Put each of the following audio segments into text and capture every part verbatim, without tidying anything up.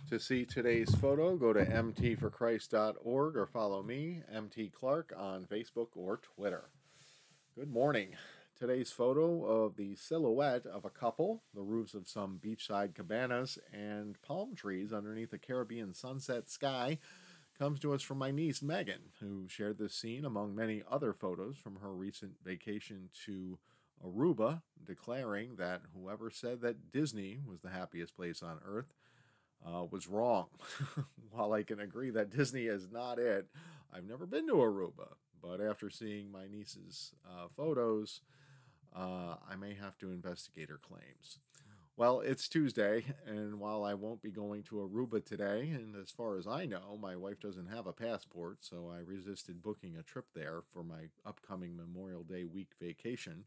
To see today's photo, go to m t for christ dot org or follow me, M T Clark, on Facebook or Twitter. Good morning. Today's photo of the silhouette of a couple, the roofs of some beachside cabanas, and palm trees underneath a Caribbean sunset sky comes to us from my niece Megan, who shared this scene among many other photos from her recent vacation to Aruba, declaring that whoever said that Disney was the happiest place on earth uh, was wrong. While I can agree that Disney is not it, I've never been to Aruba, but after seeing my niece's uh, photos, uh, I may have to investigate her claims. Well, it's Tuesday, and while I won't be going to Aruba today, and as far as I know, my wife doesn't have a passport, so I resisted booking a trip there for my upcoming Memorial Day week vacation.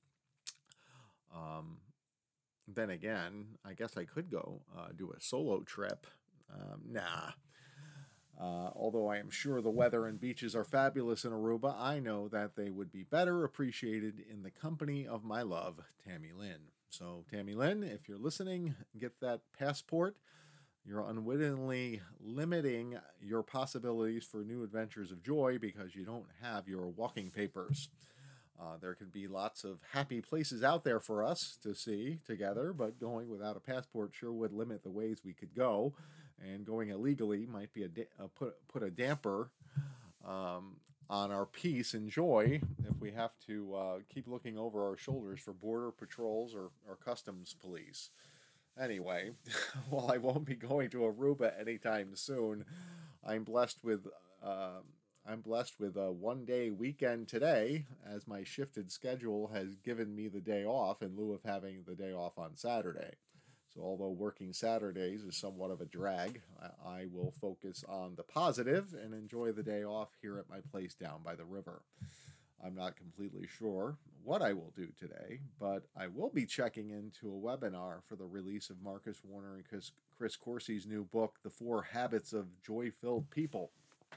Um, then again, I guess I could go uh, do a solo trip. Um, nah. Uh, although I am sure the weather and beaches are fabulous in Aruba, I know that they would be better appreciated in the company of my love, Tammy Lynn. So, Tammy Lynn, if you're listening, get that passport. You're unwittingly limiting your possibilities for new adventures of joy because you don't have your walking papers. Uh, there could be lots of happy places out there for us to see together, but going without a passport sure would limit the ways we could go, and going illegally might be a, da- a put put a damper um, on our peace and joy if we have to uh, keep looking over our shoulders for border patrols or, or customs police. Anyway, while I won't be going to Aruba anytime soon, I'm blessed with. Uh, I'm blessed with a one-day weekend today, as my shifted schedule has given me the day off in lieu of having the day off on Saturday. So although working Saturdays is somewhat of a drag, I will focus on the positive and enjoy the day off here at my place down by the river. I'm not completely sure what I will do today, but I will be checking into a webinar for the release of Marcus Warner and Chris, Chris Coursey's new book, The Four Habits of Joy-Filled People,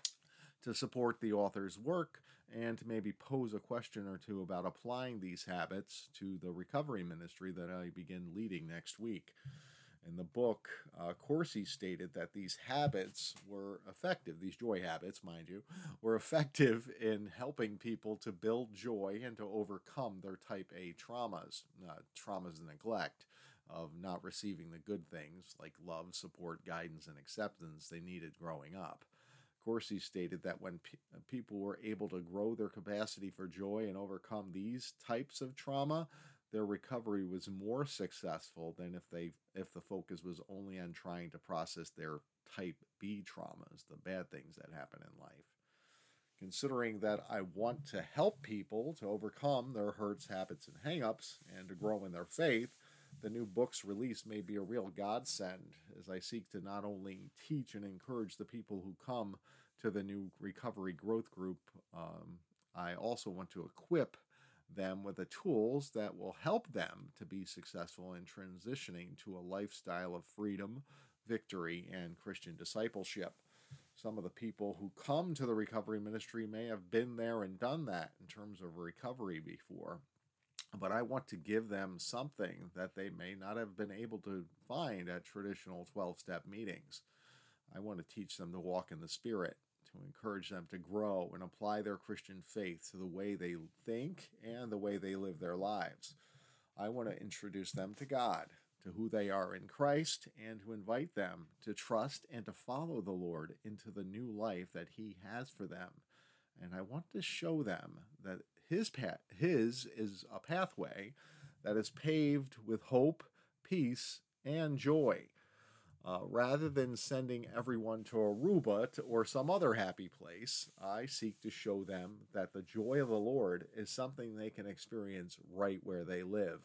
to support the author's work and to maybe pose a question or two about applying these habits to the recovery ministry that I begin leading next week. In the book, uh, Coursey stated that these habits were effective, these joy habits, mind you, were effective in helping people to build joy and to overcome their type A traumas, uh, traumas of neglect, of not receiving the good things like love, support, guidance, and acceptance they needed growing up. Coursey stated that when pe- people were able to grow their capacity for joy and overcome these types of trauma, their recovery was more successful than if they if the focus was only on trying to process their type B traumas, the bad things that happen in life. Considering that I want to help people to overcome their hurts, habits, and hang-ups and to grow in their faith, the new book's release may be a real godsend as I seek to not only teach and encourage the people who come to the new recovery growth group, um, I also want to equip them with the tools that will help them to be successful in transitioning to a lifestyle of freedom, victory, and Christian discipleship. Some of the people who come to the recovery ministry may have been there and done that in terms of recovery before, but I want to give them something that they may not have been able to find at traditional twelve-step meetings. I want to teach them to walk in the Spirit, to encourage them to grow and apply their Christian faith to the way they think and the way they live their lives. I want to introduce them to God, to who they are in Christ, and to invite them to trust and to follow the Lord into the new life that He has for them. And I want to show them that His path, His is a pathway that is paved with hope, peace, and joy. Uh, rather than sending everyone to Aruba to, or some other happy place, I seek to show them that the joy of the Lord is something they can experience right where they live.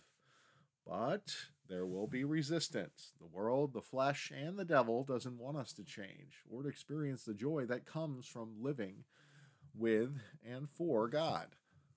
But there will be resistance. The world, the flesh, and the devil doesn't want us to change or to experience the joy that comes from living with and for God.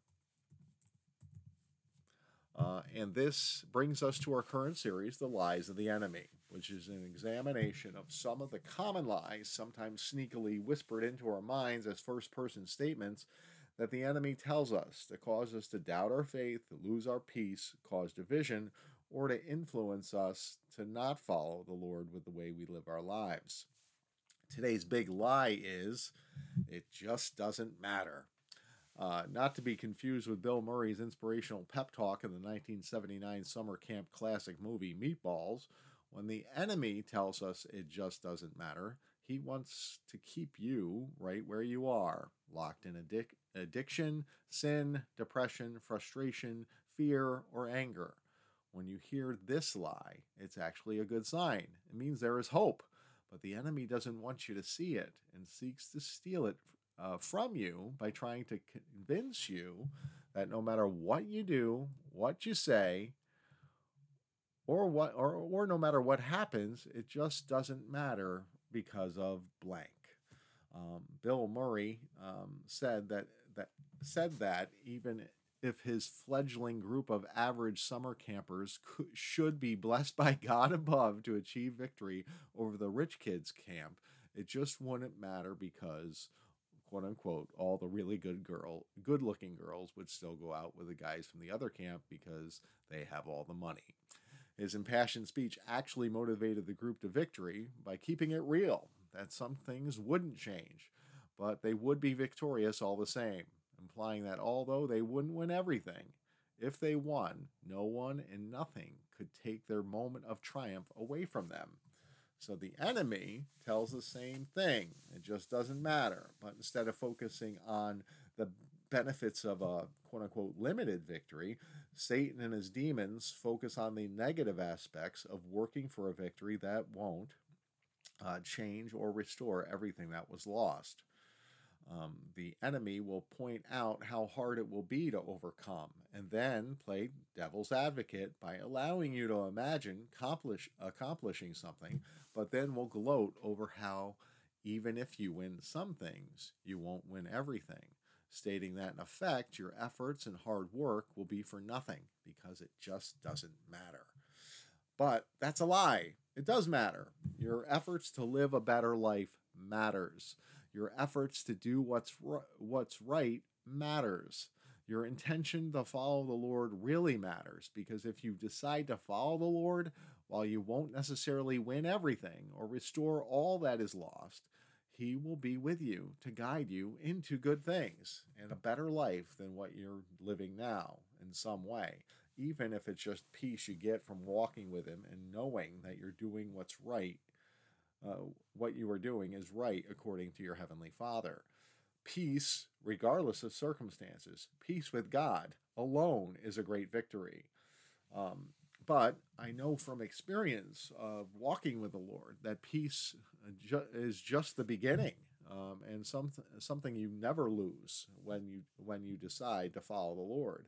Uh, and this brings us to our current series, The Lies of the Enemy, which is an examination of some of the common lies, sometimes sneakily whispered into our minds as first-person statements, that the enemy tells us to cause us to doubt our faith, to lose our peace, cause division, or to influence us to not follow the Lord with the way we live our lives. Today's big lie is it just doesn't matter. Uh, not to be confused with Bill Murray's inspirational pep talk in the nineteen seventy-nine summer camp classic movie Meatballs. When the enemy tells us it just doesn't matter, he wants to keep you right where you are, locked in addic- addiction, sin, depression, frustration, fear, or anger. When you hear this lie, it's actually a good sign. It means there is hope, but the enemy doesn't want you to see it and seeks to steal it uh, from you by trying to convince you that no matter what you do, what you say, or what, or, or no matter what happens, it just doesn't matter because of blank. Um, Bill Murray um, said that that said that even if his fledgling group of average summer campers could, should be blessed by God above to achieve victory over the rich kids camp, it just wouldn't matter because, quote unquote, all the really good girl, good-looking girls would still go out with the guys from the other camp because they have all the money. His impassioned speech actually motivated the group to victory by keeping it real, that some things wouldn't change, but they would be victorious all the same, implying that although they wouldn't win everything, if they won, no one and nothing could take their moment of triumph away from them. So the enemy tells the same thing. It just doesn't matter. But instead of focusing on the benefits of a quote-unquote limited victory, Satan and his demons focus on the negative aspects of working for a victory that won't uh, change or restore everything that was lost. Um, the enemy will point out how hard it will be to overcome and then play devil's advocate by allowing you to imagine accomplish, accomplishing something, but then will gloat over how even if you win some things, you won't win everything, stating that in effect your efforts and hard work will be for nothing because it just doesn't matter. But that's a lie. It does matter. Your efforts to live a better life matters. Your efforts to do what's what's right matters. Your intention to follow the Lord really matters, because if you decide to follow the Lord, while you won't necessarily win everything or restore all that is lost, He will be with you to guide you into good things and a better life than what you're living now in some way, even if it's just peace you get from walking with Him and knowing that you're doing what's right. Uh, what you are doing is right according to your Heavenly Father. Peace, regardless of circumstances, peace with God alone is a great victory. Um, but I know from experience of walking with the Lord that peace ju- is just the beginning, um, and some, something you never lose when you when you decide to follow the Lord.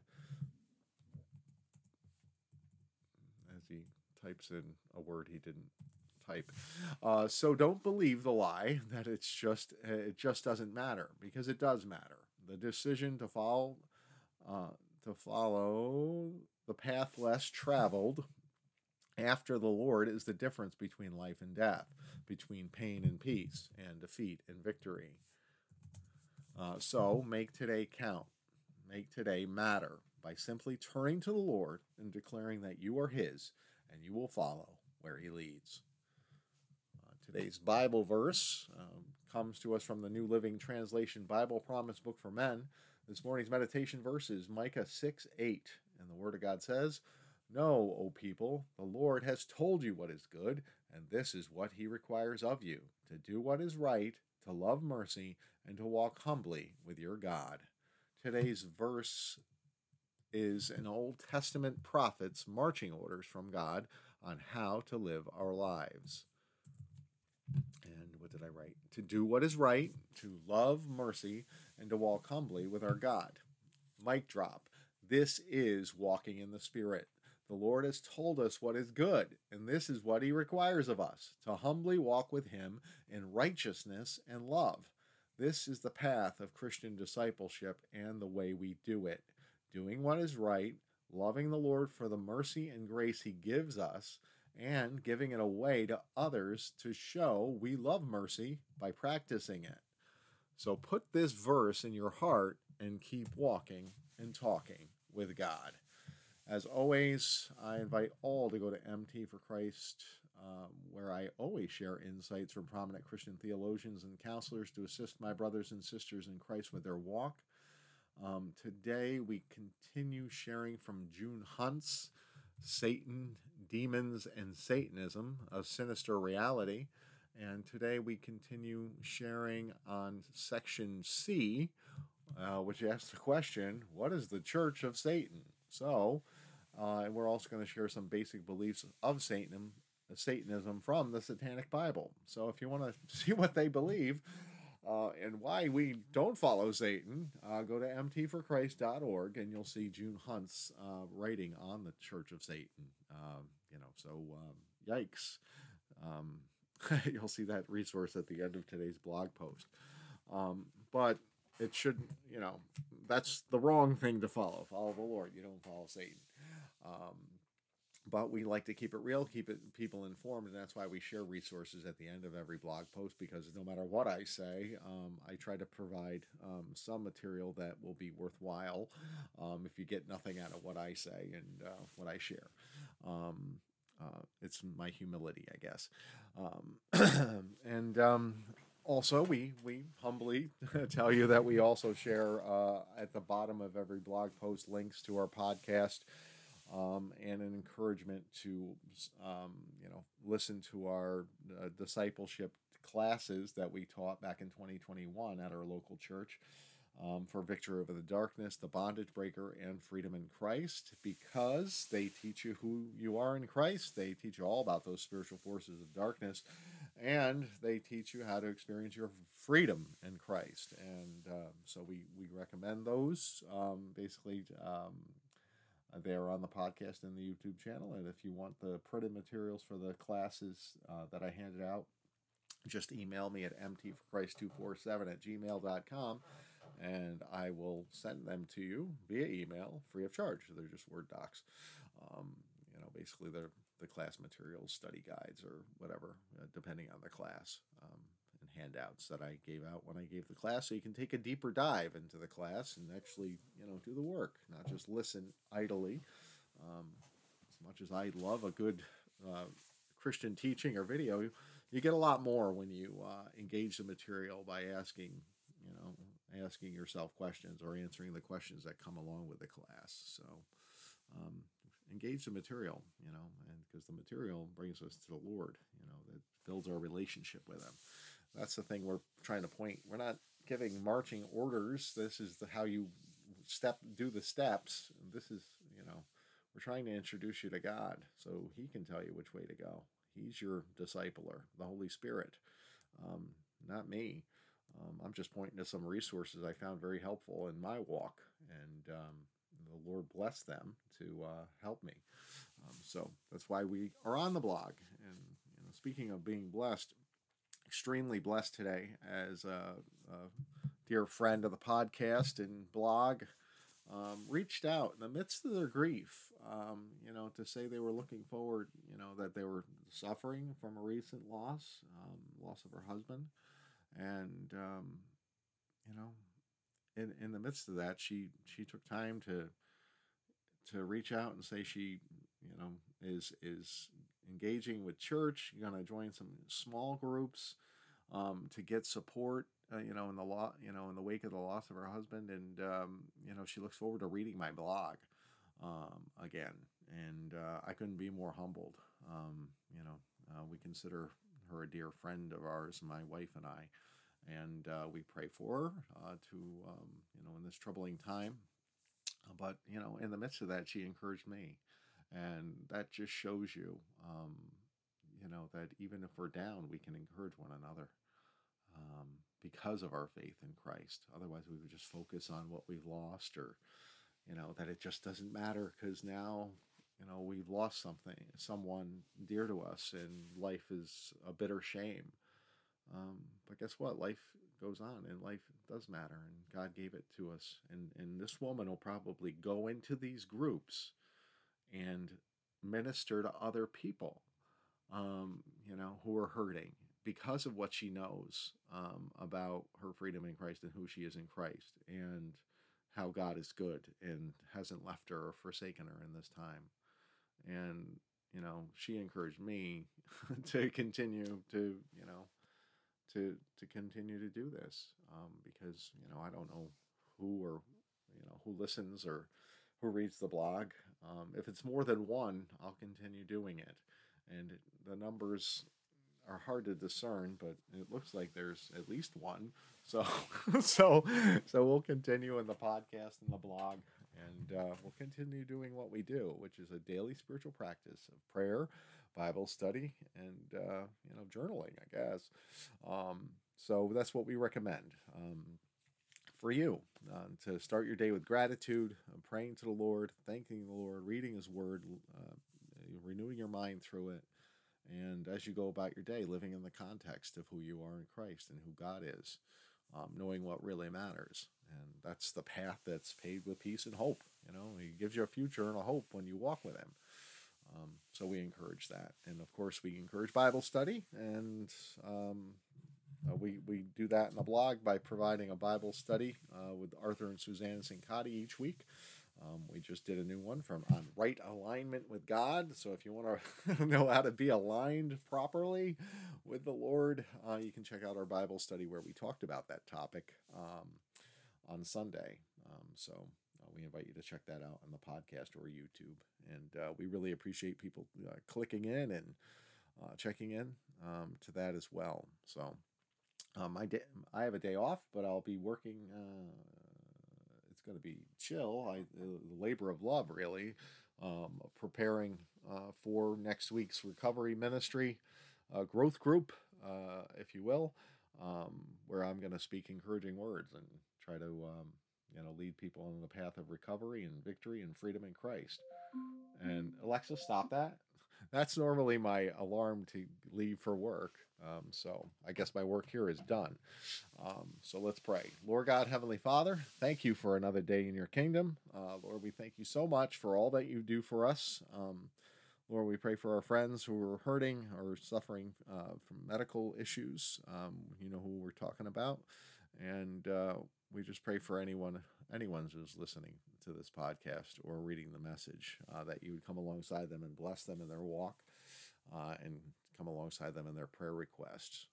As he types in a word he didn't type. Uh, so don't believe the lie that it's just it just doesn't matter, because it does matter. The decision to follow uh, to follow the path less traveled after the Lord is the difference between life and death, between pain and peace, and defeat and victory. Uh, so make today count. Make today matter by simply turning to the Lord and declaring that you are His and you will follow where He leads. Today's Bible verse um, comes to us from the New Living Translation Bible Promise Book for Men. This morning's meditation verse is Micah six eight, and the Word of God says, "Know, O people, the Lord has told you what is good, and this is what He requires of you, to do what is right, to love mercy, and to walk humbly with your God." Today's verse is an Old Testament prophet's marching orders from God on how to live our lives. And what did I write? To do what is right, to love mercy, and to walk humbly with our God. Mic drop. This is walking in the Spirit. The Lord has told us what is good, and this is what He requires of us, to humbly walk with Him in righteousness and love. This is the path of Christian discipleship and the way we do it. Doing what is right, loving the Lord for the mercy and grace He gives us, and giving it away to others to show we love mercy by practicing it. So put this verse in your heart and keep walking and talking with God. As always, I invite all to go to M T for Christ, um, where I always share insights from prominent Christian theologians and counselors to assist my brothers and sisters in Christ with their walk. Um, today, we continue sharing from June Hunt's Satan, Demons, and Satanism, a Sinister Reality. And today we continue sharing on section C, uh, which asks the question, what is the Church of Satan? So, uh, and we're also going to share some basic beliefs of Satanism, Satanism from the Satanic Bible. So if you want to see what they believe uh, and why we don't follow Satan, uh, go to m t for christ dot org and you'll see June Hunt's uh, writing on the Church of Satan. Um, you know, so um, yikes. Um, You'll see that resource at the end of today's blog post. Um, but it should, you know, that's the wrong thing to follow. Follow the Lord. You don't follow Satan. Um, but we like to keep it real, keep it people informed, and that's why we share resources at the end of every blog post, because no matter what I say, um, I try to provide um, some material that will be worthwhile um, if you get nothing out of what I say and uh, what I share. Um, Uh, it's my humility, I guess. Um, and um, also, we, we humbly tell you that we also share uh, at the bottom of every blog post links to our podcast um, and an encouragement to, um, you know, listen to our uh, discipleship classes that we taught back in twenty twenty-one at our local church. Um, for Victory Over the Darkness, The Bondage Breaker, and Freedom in Christ, because they teach you who you are in Christ. They teach you all about those spiritual forces of darkness, and they teach you how to experience your freedom in Christ. And um, so we, we recommend those. Um, basically, um, they're on the podcast and the YouTube channel. And if you want the printed materials for the classes uh, that I handed out, just email me at m t for christ two four seven at gmail dot com. And I will send them to you via email free of charge. They're just Word docs. Um, you know, basically they're the class materials, study guides, or whatever, uh, depending on the class, um, and handouts that I gave out when I gave the class, so you can take a deeper dive into the class and actually, you know, do the work, not just listen idly. Um, as much as I love a good uh, Christian teaching or video, you, you get a lot more when you uh, engage the material by asking, you know, asking yourself questions or answering the questions that come along with the class. So um, engage the material, you know, and because the material brings us to the Lord, you know, that builds our relationship with Him. That's the thing we're trying to point. We're not giving marching orders. This is the, how you step, do the steps. This is, you know, we're trying to introduce you to God so He can tell you which way to go. He's your discipler, the Holy Spirit, um, not me. Um, I'm just pointing to some resources I found very helpful in my walk, and um, the Lord bless them to uh, help me. Um, so that's why we are on the blog. And you know, speaking of being blessed, extremely blessed today as a, a dear friend of the podcast and blog um, reached out in the midst of their grief, um, you know, to say they were looking forward, you know, that they were suffering from a recent loss, um, loss of her husband. And, um, you know, in, in the midst of that, she, she took time to, to reach out and say she, you know, is, is engaging with church, going to join some small groups, um, to get support, uh, you know, in the law, you know, in the wake of the loss of her husband. And, um, you know, she looks forward to reading my blog, um, again. And, uh, I couldn't be more humbled. Um, you know, uh, we consider her a dear friend of ours, my wife and I, and uh, we pray for her uh, to, um, you know, in this troubling time. But, you know, in the midst of that, she encouraged me. And that just shows you, um, you know, that even if we're down, we can encourage one another um, because of our faith in Christ. Otherwise, we would just focus on what we've lost, or, you know, that it just doesn't matter because now, you know, we've lost something, someone dear to us, and life is a bitter shame. Um, but guess what? Life goes on, and life does matter, and God gave it to us. And, and this woman will probably go into these groups and minister to other people, um, you know, who are hurting because of what she knows um, about her freedom in Christ and who she is in Christ, and how God is good and hasn't left her or forsaken her in this time. And, you know, she encouraged me to continue to, you know, to to continue to do this, um, because, you know, I don't know who or, you know, who listens or who reads the blog. Um, if it's more than one, I'll continue doing it. And the numbers are hard to discern, but it looks like there's at least one. So, so, so we'll continue in the podcast and the blog, and uh, we'll continue doing what we do, which is a daily spiritual practice of prayer, Bible study, and uh, you know, journaling, I guess. Um, so that's what we recommend. Um, for you uh, to start your day with gratitude, uh, praying to the Lord, thanking the Lord, reading His Word, uh, renewing your mind through it, and as you go about your day, living in the context of who you are in Christ and who God is, um, knowing what really matters. And that's the path that's paved with peace and hope. You know, He gives you a future and a hope when you walk with Him. Um, so we encourage that. And of course, we encourage Bible study, and um, uh, we, we do that in the blog by providing a Bible study uh, with Arthur and Suzanne Sincotti each week. Um, we just did a new one from on right alignment with God. So if you want to know how to be aligned properly with the Lord, uh, you can check out our Bible study where we talked about that topic um, on Sunday. Um, so uh, we invite you to check that out on the podcast or YouTube. And uh, we really appreciate people uh, clicking in and uh, checking in um, to that as well. So um, my day, I have a day off, but I'll be working. Uh, going to be chill. I, the labor of love, really, um, preparing uh, for next week's recovery ministry uh, growth group, uh, if you will, um, where I'm going to speak encouraging words and try to, um, you know, lead people on the path of recovery and victory and freedom in Christ. And Alexa, stop that. That's normally my alarm to leave for work. Um, so I guess my work here is done. Um, so let's pray. Lord God, Heavenly Father, thank you for another day in your kingdom. Uh, Lord, we thank you so much for all that you do for us. Um, Lord, we pray for our friends who are hurting or suffering uh, from medical issues. Um, you know who we're talking about. And uh, we just pray for anyone, anyone who's listening to this podcast or reading the message, uh, that you would come alongside them and bless them in their walk, uh, and come alongside them in their prayer requests.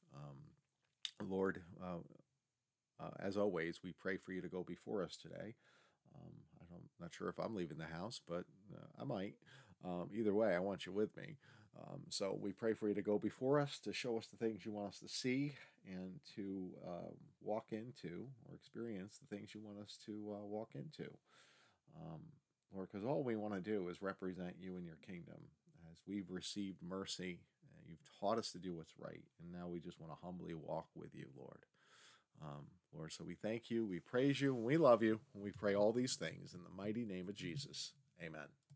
Um, Lord, uh, uh, as always, we pray for you to go before us today. Um, I don't, I'm not sure if I'm leaving the house, but uh, I might. Um, either way, I want you with me. Um, so we pray for you to go before us, to show us the things you want us to see, and to uh, walk into or experience the things you want us to uh, walk into. Um, Lord, because all we want to do is represent you in your kingdom. As we've received mercy, uh, you've taught us to do what's right, and now we just want to humbly walk with you, Lord. Um, Lord, so we thank you, we praise you, and we love you, and we pray all these things in the mighty name of Jesus. Amen.